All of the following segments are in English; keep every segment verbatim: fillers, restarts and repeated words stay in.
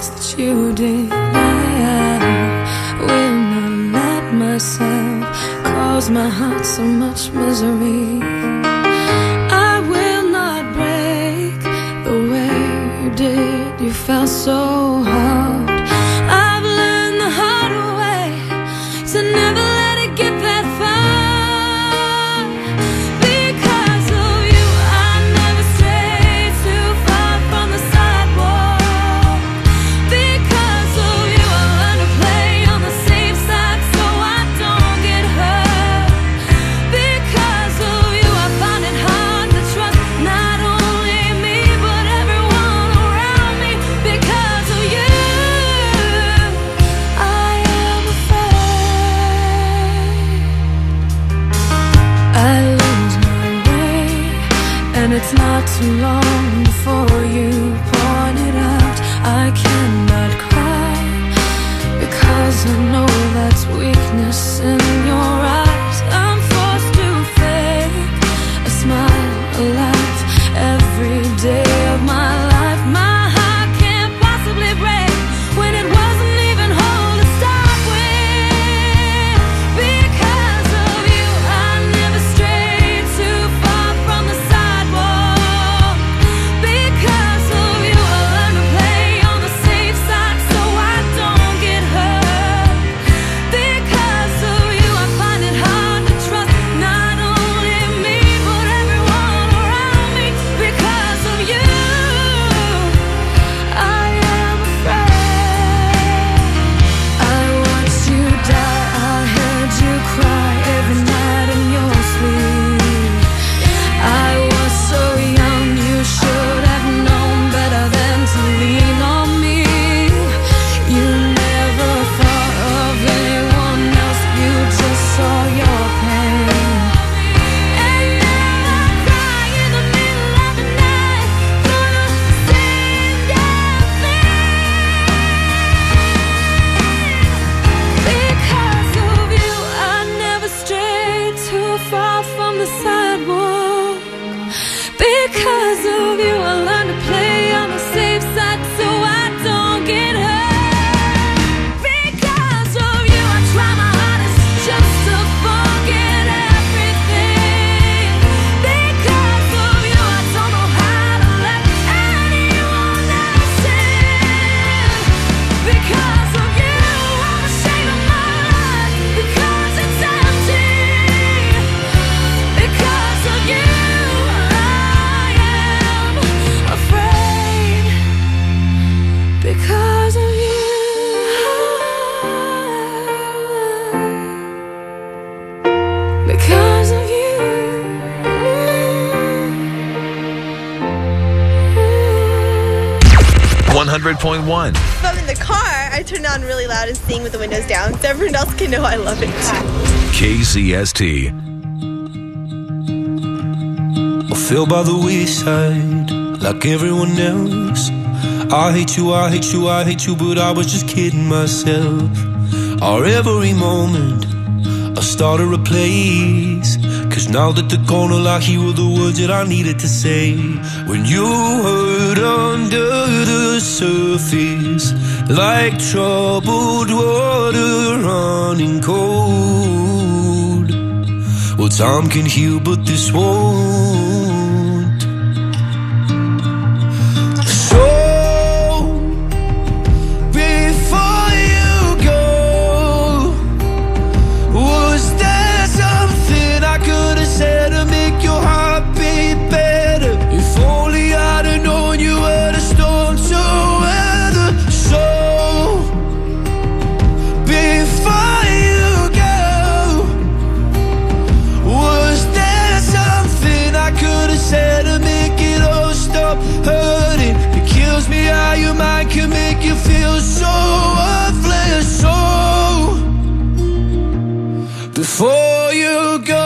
things that you did. I will not let myself cause my heart so much misery. I will not break the way you did. You felt so hard. I've learned the hard way to never let it get that far. Because of you, I never strayed too far from the sidewalk. Because of you, I learned to play on the safe side so I don't get hurt. Because of you, I find it hard to trust not only me but everyone around me. Because of you, I am afraid I lose my way, and it's not too long before you point it out. I cannot cry because I know that's weakness in your eyes. I'm forced to fake a smile, a laugh every day of my life. My heart can't possibly break when it wasn't even whole to start with. Because of you, I never strayed too far from the sidewalk. Because of you, I learned to play on the safe side so I don't get hurt. Because of you, I find it hard to trust not only me but everyone around me. Because of you, I am afraid. I watched you die, I heard you cry every night in your sleep. I was so young, you should have known better than to lean on me. You never thought of anyone else, you just saw your pain. And now I cry in the middle of the night for the same damn thing. Because of you, I never strayed too far from the sidewalk. Because of you, I learned to play on the safe side so I don't get hurt. Because of you, I try my hardest just to forget everything. Because of you, I don't know how to let anyone else in. Because of you, I'm ashamed of my life because it's empty. Because of you, I am afraid. Because of you, because of you. one hundred point one. If I'm in the car, I turn it on really loud and sing with the windows down so everyone else can know I love it. K Z S T. I fell by the wayside like everyone else. I hate you, I hate you, I hate you, but I was just kidding myself. Our every moment I started a place, cause now that they're gone, all I hear were the words that I needed to say. When you hurt under the surface, like troubled water running cold. Well, time can heal, but this won't. So, before you go, was there something I could have said to make your heart beat better? If only I'd have known you were the storm to weather. So, before you go, was there something I could have said to make it all stop hurting? It kills me how your mind can make you feel so worthless. So, before you go,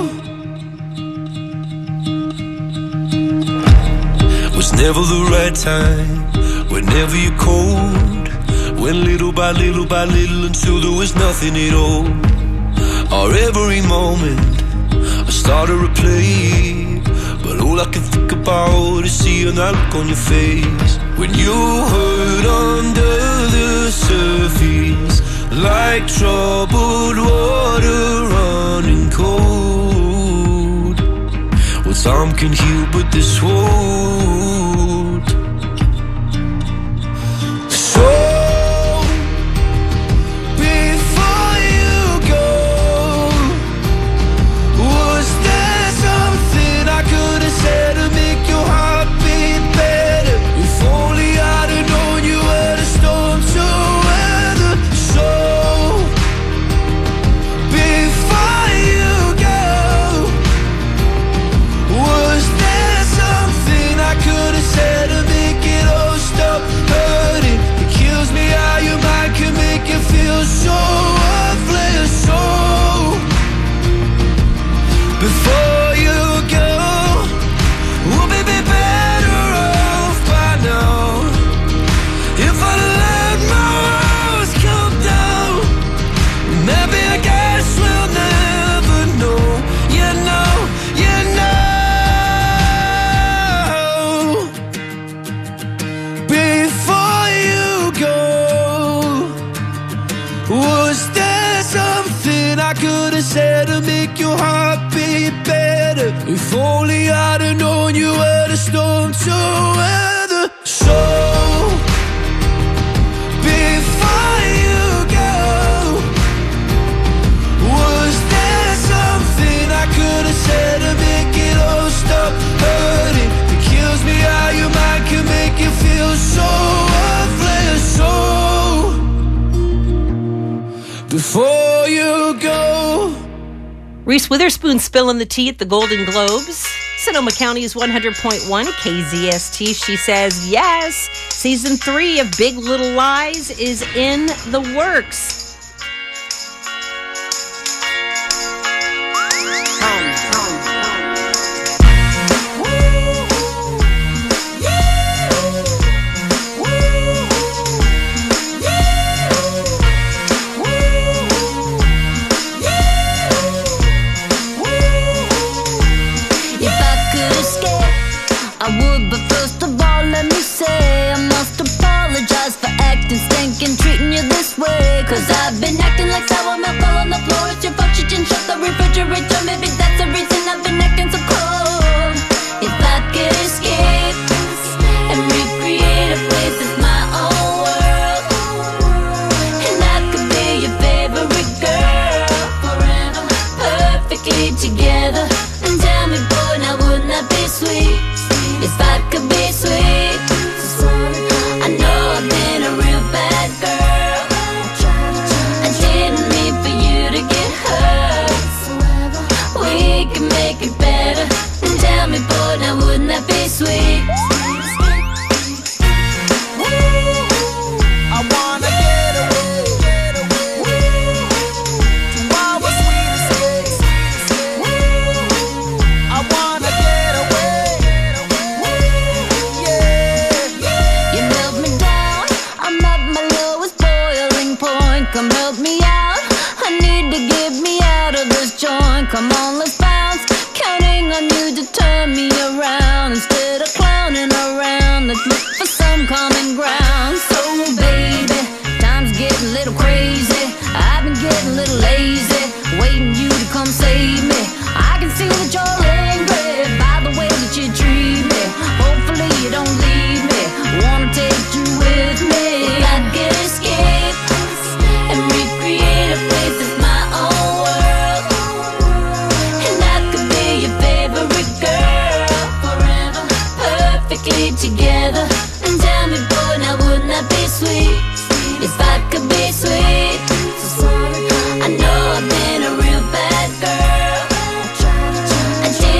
was never the right time, whenever you're cold. Went little by little by little until there was nothing at all. Our every moment I started to play, but all I can think about is seeing that look on your face. When you hurt under like troubled water running cold. Well, time can heal, but this won't. So before you go, was there something I could have said to make your heart beat better? If only I'd have known you were the storm to weather. So before you go, was there something I could have said to make it all stop hurting? It kills me how your mind can make you feel so worthless. So before you go, we'll be better off by now. If I let my walls come down, maybe I guess we'll never know. You know, you know. Before you go, was there something I could have said to make your heart beat better? If only I'd have known you were the storm to weather. So before you go, was there something I could have said to make it all stop hurting? It kills me how your mind can make you feel so worthless. So before you go. Reese Witherspoon spilling the tea at the Golden Globes. Sonoma County is one hundred point one K Z S T. She says, yes, season three of Big Little Lies is in the works. If I could escape, I would, but first of all, let me say I must apologize for acting stinking, treating you this way. Cause I've been acting like sour milk all on the floor. It's your fault you didn't shut the refrigerator. Maybe that's the reason I've been acting so cold. If I could escape and recreate a place that's my own world, and I could be your favorite girl forever, perfectly together. And tell me, boy, now wouldn't that be sweet? If I could be sweet. I know I've been a real bad girl. I didn't mean for you to get hurt. We can make it better. And tell me, boy, now wouldn't that be sweet? I wanna get away, get away to our sweetest place. I wanna get away, yeah. You held me down, I'm at my lowest boiling point. Come help me out, I need to get me out of this joint. Come on, let's bounce, counting on you to turn me around. Instead of clowning around, let's look for some common ground. So baby, time's getting a little crazy. I've been getting a little lazy, waiting you to come save me. I can see that you're angry by the way that you treat me. Hopefully you don't leave me, wanna take you with me. If I could escape and recreate a place that's my own world, and I could be your favorite girl forever, perfectly together. And tell me, boy, now wouldn't that be sweet? If I could be sweet. I know I've been a real bad girl. I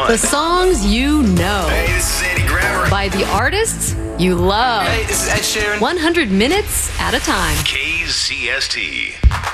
one. The songs you know. Hey, this is Andy Grammer. By the artists you love. Hey, this is Ed Sheeran. one hundred minutes at a time. K Z S T.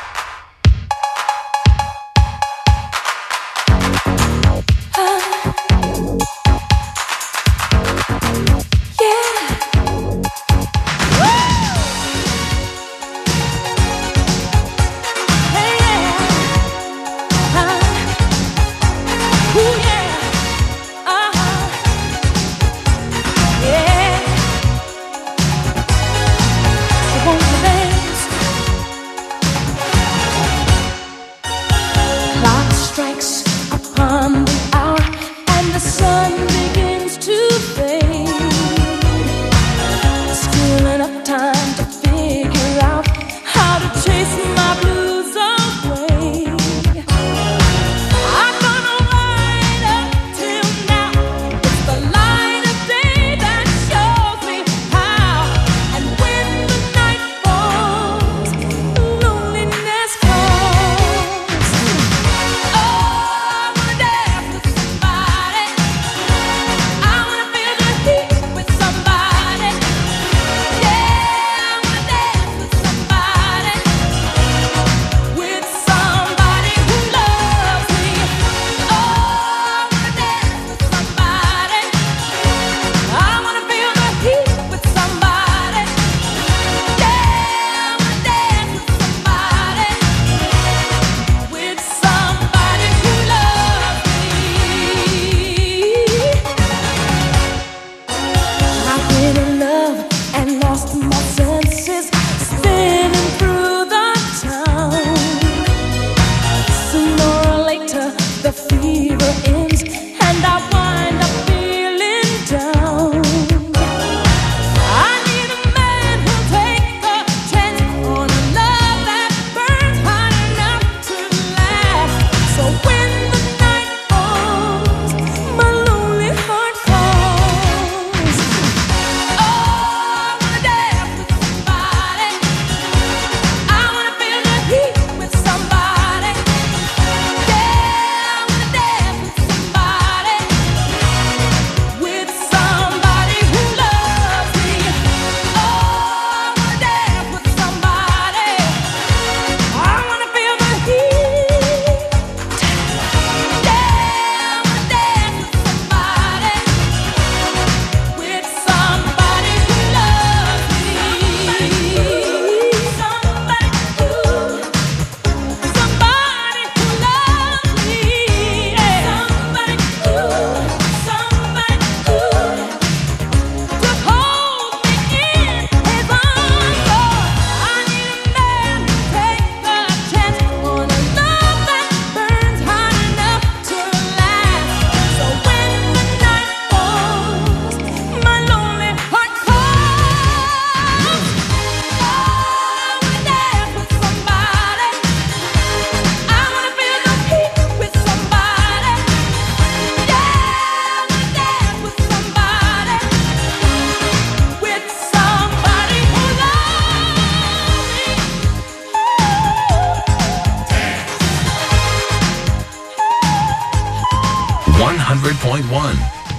one hundred point one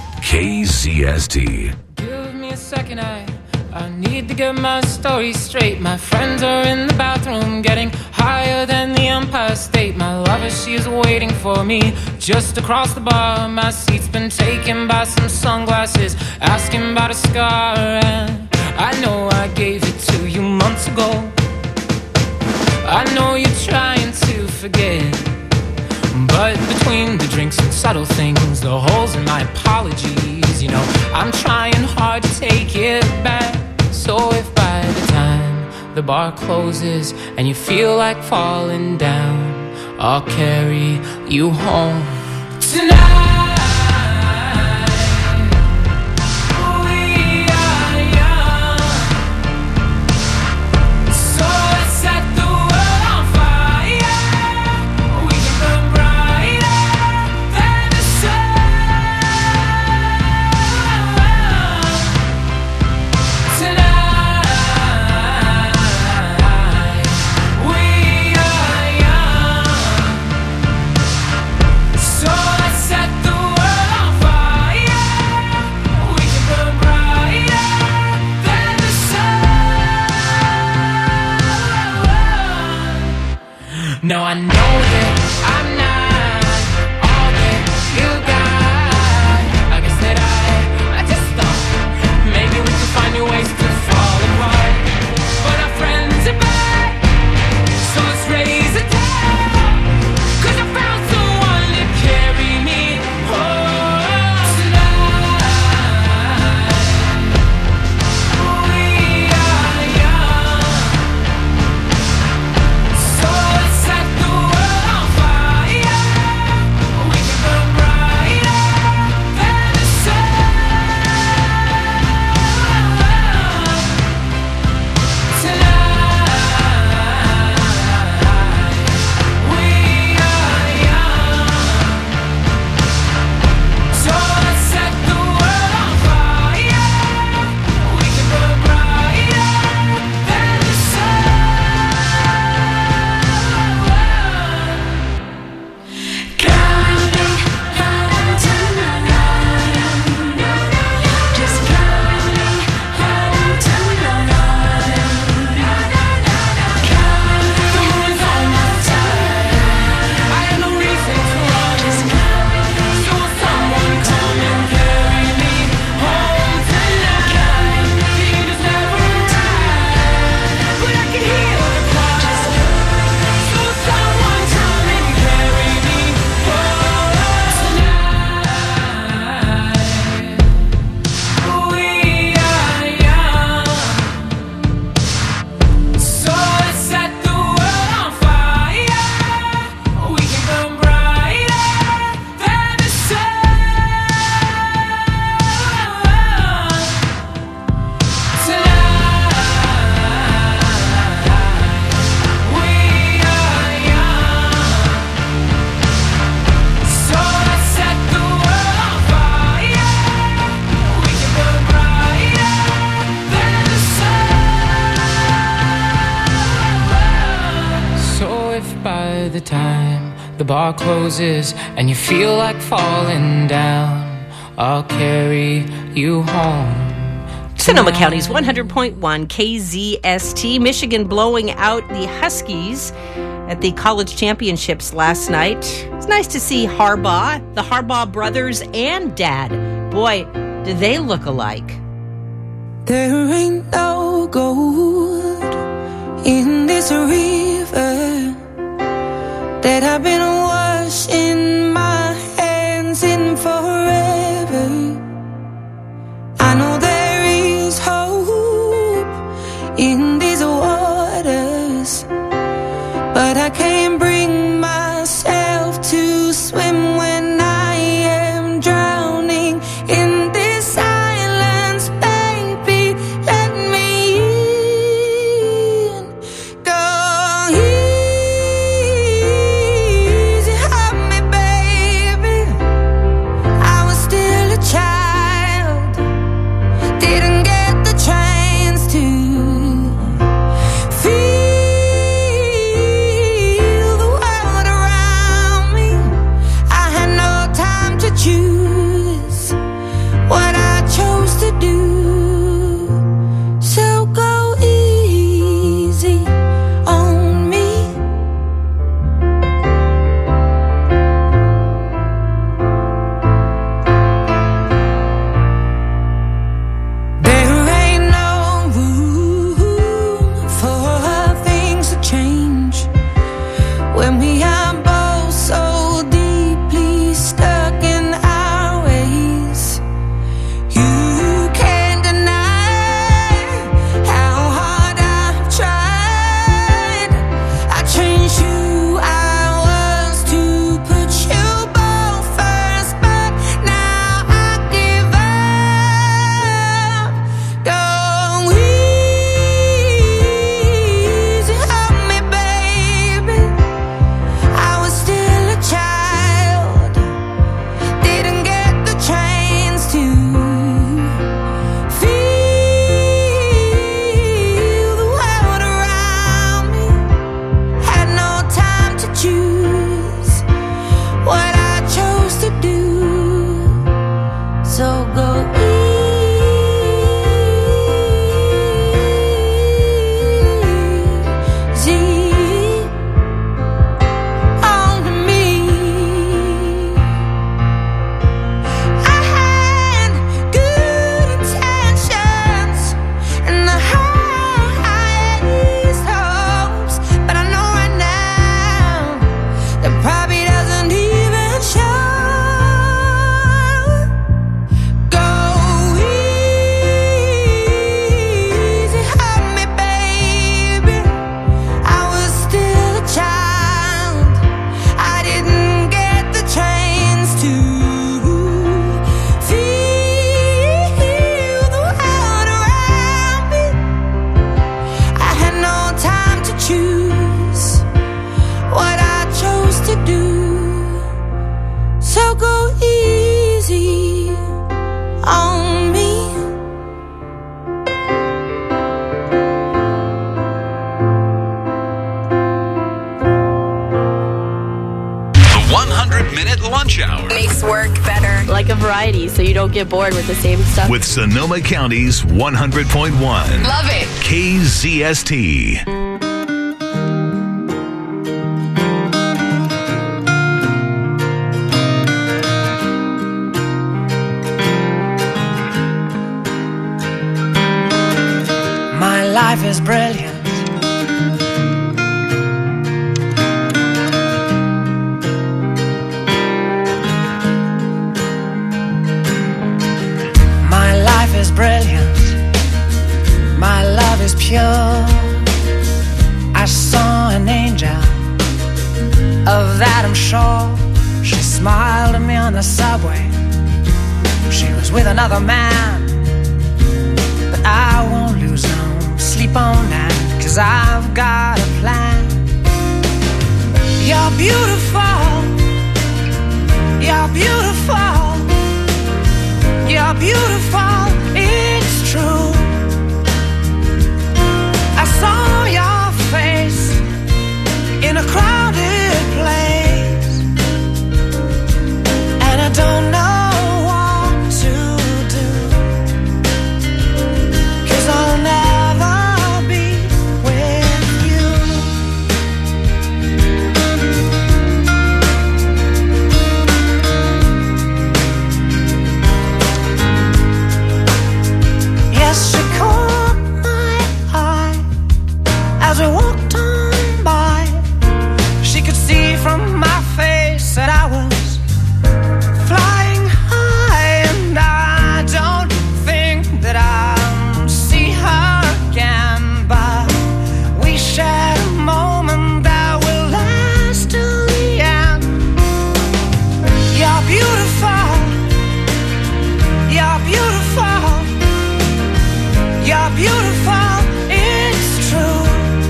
K Z S T. Give me a second, I, I need to get my story straight. My friends are in the bathroom getting higher than the Empire State. My lover, she is waiting for me just across the bar. My seat's been taken by some sunglasses, asking about a scar. And I know I gave it to you months ago. I know you're trying to forget, but between the drinks and subtle things, the holes in my apologies, you know, I'm trying hard to take it back. So if by the time the bar closes and you feel like falling down, I'll carry you home tonight. Set the No, I know that I'm not all that you got. I guess that I, I just thought maybe we could find new ways to fall apart. But our friends are back, so let's raise a toast. 'Cause I found someone to carry me home tonight. We are young, so let's set the world on fire. We can burn brighter than the sun tonight. We are young, so let's set the world on fire. We can burn brighter than the sun. Carry me home tonight. Just carry me home tonight. Carry me home tonight. I have no reason to run. Just carry me So will someone come and carry me home tonight? The end is never right, but I can hear the cry. So will someone come and carry me home tonight? We are young, so let's set the world on fire. We can burn brighter than the sun tonight. We are young, so let's set the world on fire. We can burn brighter than the sun. So if by the time the bar closes and you feel like falling down, I'll carry you home. Sonoma County's one hundred point one K Z S T. Michigan blowing out the Huskies at the college championships last night. It's nice to see Harbaugh, the Harbaugh brothers, and Dad. Boy, do they look alike. There ain't no gold in this river that I've been washing my hands in forever. I know there is hope in these waters, but I can't bring myself to swim when I am drowning in this silence. Baby, let me in. Go easy on me, baby. I was still a child, didn't get the chance to feel the again at lunch hour. Makes work better. Like a variety, so you don't get bored with the same stuff. With Sonoma County's one hundred point one. Love it. K Z S T. My life is brilliant. My life is brilliant. My love is pure. I saw an angel, of that I'm sure. She smiled at me on the subway. She was with another man, but I won't lose no sleep on that, 'cause I've got a plan. You're beautiful. You're beautiful. You're beautiful. It's true. I saw your face in a crowded place, and I don't know what to do, 'cause I'll never be with you. Yes, she caught my eye as we walked on by. She could see from my face that I was flying high, and I don't think that I'll see her again, but we shared a moment that will last till the end. You're beautiful. You're beautiful. You're beautiful. It's true.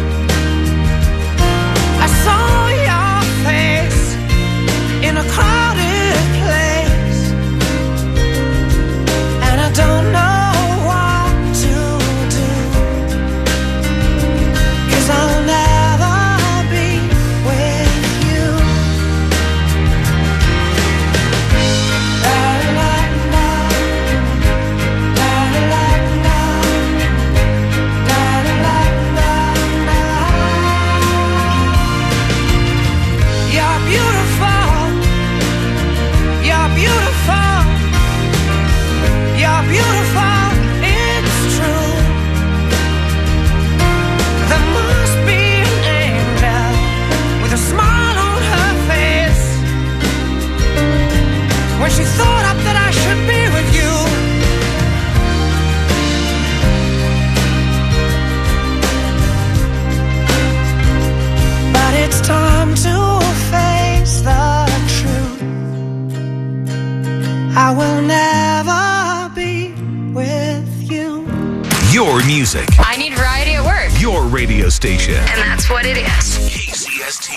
I saw your face in a crowded place, and I don't know what to do, 'cause I'll never be with you. La la la, la la la, la la la la. You're beautiful. You're beautiful. You're beautiful. It's true. There must be an angel with a smile on her face when she thought up that I should be with you. But it's time to face the truth. I will never be with you. Your music. I need variety at work. Your radio station. And that's what it is. K Z S T.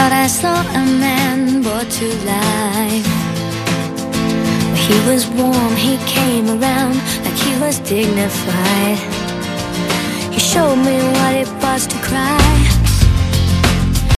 Thought I saw a man brought to life. He was warm, he came around like he was dignified. He showed me what it was to cry.